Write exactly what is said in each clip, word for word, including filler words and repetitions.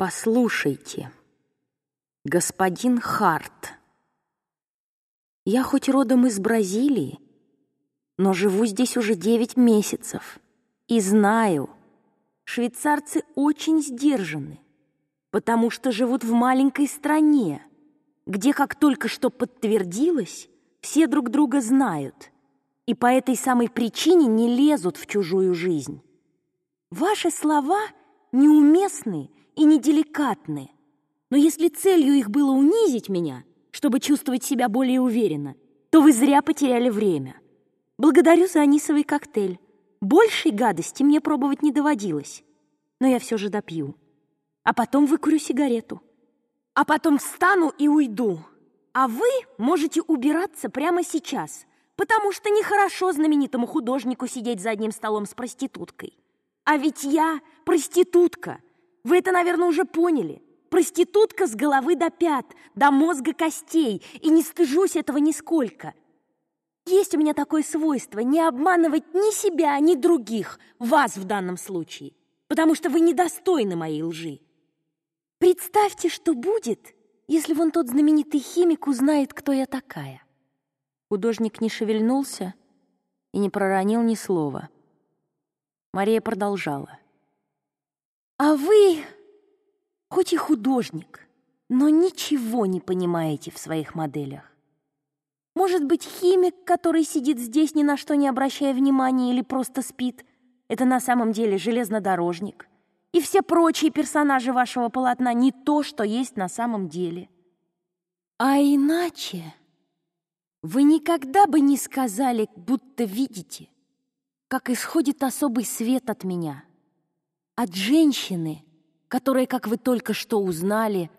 Послушайте, господин Харт, я хоть родом из Бразилии, но живу здесь уже девять месяцев и знаю, швейцарцы очень сдержаны, потому что живут в маленькой стране, где, как только что подтвердилось, все друг друга знают и по этой самой причине не лезут в чужую жизнь. Ваши слова неуместны и неделикатны, но если целью их было унизить меня, чтобы чувствовать себя более уверенно, то вы зря потеряли время. Благодарю за анисовый коктейль. Большей гадости мне пробовать не доводилось, но я все же допью. А потом выкурю сигарету. А потом встану и уйду. А вы можете убираться прямо сейчас, потому что нехорошо знаменитому художнику сидеть за одним столом с проституткой. А ведь я проститутка. Вы это, наверное, уже поняли. Проститутка с головы до пят, до мозга костей, и не стыжусь этого нисколько. Есть у меня такое свойство не обманывать ни себя, ни других, вас в данном случае, потому что вы недостойны моей лжи. Представьте, что будет, если вон тот знаменитый химик узнает, кто я такая. Художник не шевельнулся и не проронил ни слова. Мария продолжала. А вы, хоть и художник, но ничего не понимаете в своих моделях. Может быть, химик, который сидит здесь, ни на что не обращая внимания или просто спит, это на самом деле железнодорожник. И все прочие персонажи вашего полотна не то, что есть на самом деле. А иначе вы никогда бы не сказали, будто видите, как исходит особый свет от меня, от женщины, которая, как вы только что узнали,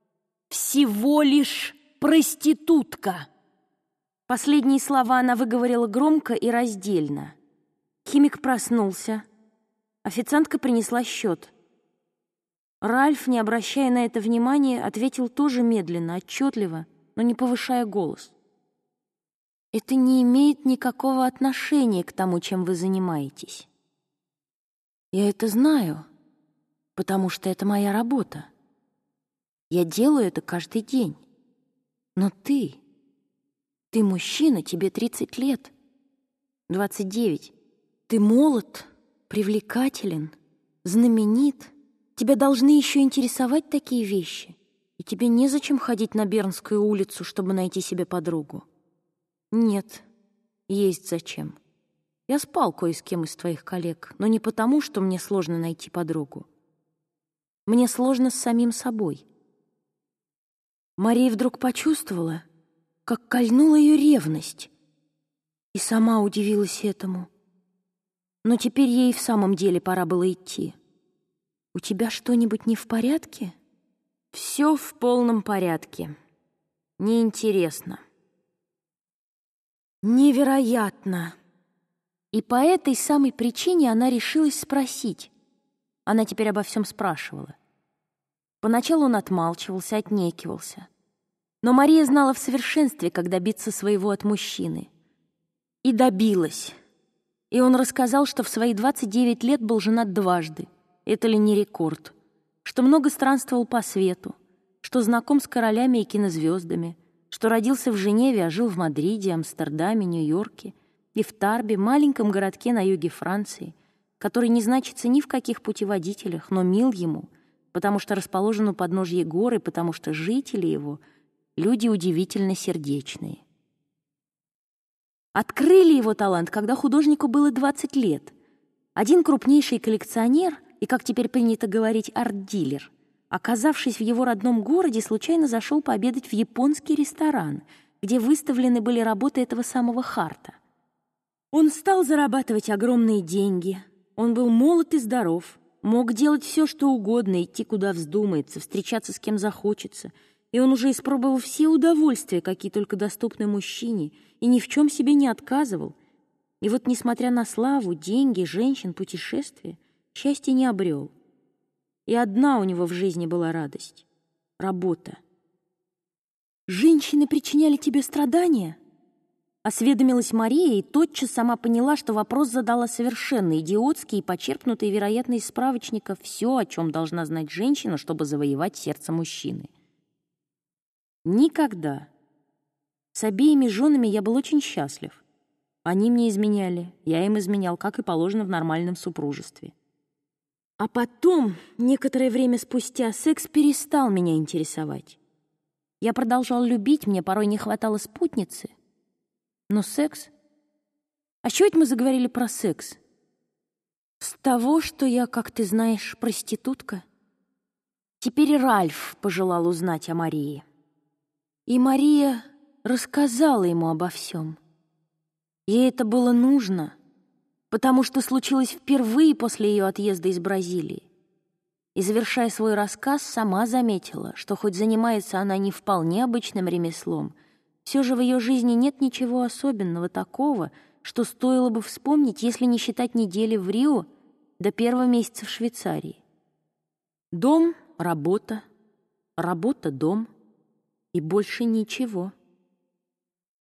всего лишь проститутка. Последние слова она выговорила громко и раздельно. Химик проснулся. Официантка принесла счет. Ральф, не обращая на это внимания, ответил тоже медленно, отчетливо, но не повышая голос. «Это не имеет никакого отношения к тому, чем вы занимаетесь. Я это знаю, потому что это моя работа. Я делаю это каждый день. Но ты, ты мужчина, тебе тридцать лет, двадцать девять. Ты молод, привлекателен, знаменит. Тебя должны еще интересовать такие вещи, и тебе незачем ходить на Бернскую улицу, чтобы найти себе подругу. Нет, есть зачем. Я спал кое с кем из твоих коллег, но не потому, что мне сложно найти подругу. Мне сложно с самим собой». Мария вдруг почувствовала, как кольнула ее ревность, и сама удивилась этому. Но теперь ей в самом деле пора было идти. «У тебя что-нибудь не в порядке?» «Все в полном порядке. Неинтересно». «Невероятно!» И по этой самой причине она решилась спросить. Она теперь обо всем спрашивала. Поначалу он отмалчивался, отнекивался. Но Мария знала в совершенстве, как добиться своего от мужчины. И добилась. И он рассказал, что в свои двадцать девять лет был женат дважды. Это ли не рекорд? Что много странствовал по свету, что знаком с королями и кинозвездами, что родился в Женеве, а жил в Мадриде, Амстердаме, Нью-Йорке и в Тарбе, маленьком городке на юге Франции, который не значится ни в каких путеводителях, но мил ему, потому что расположен у подножья гор и потому что жители его — люди удивительно сердечные. Открыли его талант, когда художнику было двадцать лет. Один крупнейший коллекционер и, как теперь принято говорить, арт-дилер, оказавшись в его родном городе, случайно зашел пообедать в японский ресторан, где выставлены были работы этого самого Харта. Он стал зарабатывать огромные деньги. Он был молод и здоров, мог делать все, что угодно, идти куда вздумается, встречаться с кем захочется. И он уже испробовал все удовольствия, какие только доступны мужчине, и ни в чем себе не отказывал. И вот, несмотря на славу, деньги, женщин, путешествия, счастья не обрел. И одна у него в жизни была радость — работа. «Женщины причиняли тебе страдания?» Осведомилась Мария и тотчас сама поняла, что вопрос задала совершенно идиотский и почерпнутый, вероятно, из справочника все, о чем должна знать женщина, чтобы завоевать сердце мужчины. Никогда. С обеими женами я был очень счастлив. Они мне изменяли, я им изменял, как и положено в нормальном супружестве. А потом, некоторое время спустя, секс перестал меня интересовать. Я продолжал любить, мне порой не хватало спутницы. Но секс... А с чего это мы заговорили про секс? С того, что я, как ты знаешь, проститутка. Теперь Ральф пожелал узнать о Марии. И Мария рассказала ему обо всем. Ей это было нужно, потому что случилось впервые после ее отъезда из Бразилии. И, завершая свой рассказ, сама заметила, что хоть занимается она не вполне обычным ремеслом, все же в ее жизни нет ничего особенного такого, что стоило бы вспомнить, если не считать недели в Рио до первого месяца в Швейцарии. Дом — работа, работа — дом, и больше ничего.